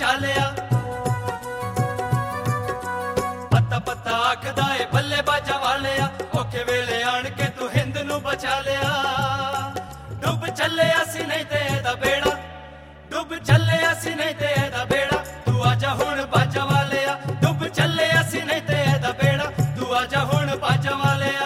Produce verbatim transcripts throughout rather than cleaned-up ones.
बचा लिया पत्ता पत्ता आखदा ए बल्ले बाजा वालिया औखे वेले आण के तू हिंद नू बचा लिया डुब चले असी नहीं ते दा बेड़ा डुब चले असी नहीं ते दा बेड़ा तू आजा हुण बाजा वालिया डुब चले असी नहीं ते दा बेड़ा तू आजा हुण बाजा वालिया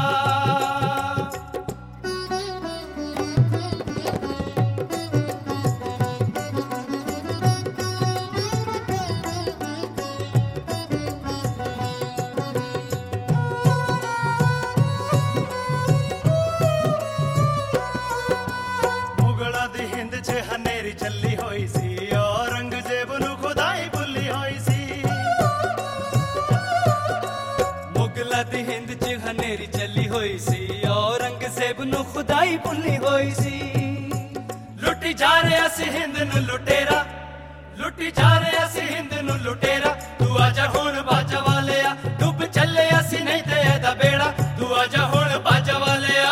चली होई सी औरंगजेब नू खुदाई भुली होई सी मुगला दी हिंद च हनेरी चली होई सी औरंगजेब नू खुदाई भुली होई सी लुटी जा रहे असी हिंद नू लुटेरा लुटी जा रहे असी हिंद नू लुटेरा तू आजा हुण बाजा वालिया डुब चले असी नहीं ते दा बेड़ा तू आजा हुण बाजा वालिया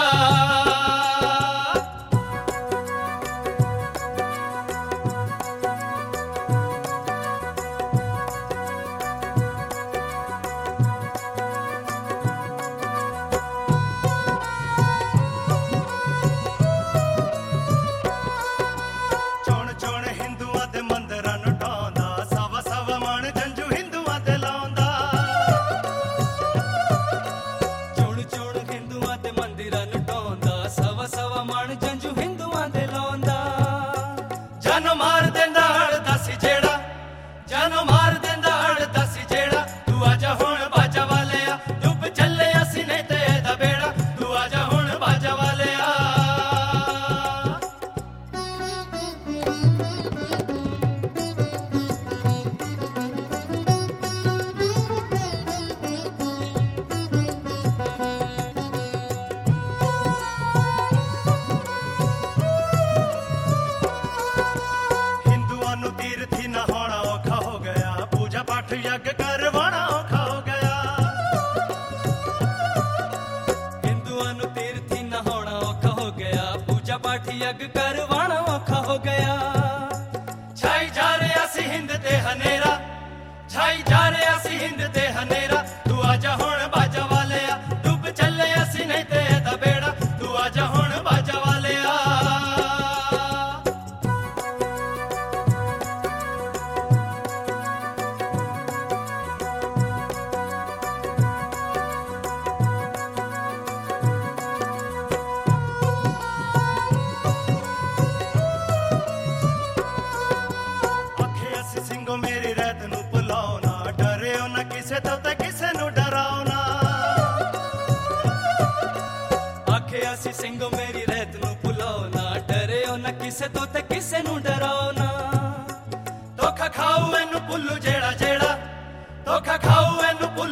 जानो मार देंदा हड़दा सी जेड़ा जानो मार देंदा हड़दा सी जेड़ा तू आजा हुण बाजा वालिया डुब चले असी नहीं ते दा बेड़ा तू आजा हुण बाजा वालिया यज्ञ करवाना औखा हो गया हिंदुआं नू तीर्थी न होना औखा हो गया पूजा पाठ यज्ञ करवाना औखा हो गया छाई जा रहे असी हिंद ते हनेरा छाई जा रहे असी हिंद ते हनेरा तू आजा हुण बाजा वालिया डुब चले असी नहीं ते दा बेड़ा तू आजा हुण बाजा वालिया मेरी रैत नू भुलाओ ना डरियो ना किसे तो ते किसे नू डराओ ना आखे असी सिंगो मेरी रैत नू भुलाओ ना डरियो ना किसे तो ते किसे नू डराओ ना धोखा खाओ एनू भुल्लू जेड़ा जेड़ा धोखा खाओ एनू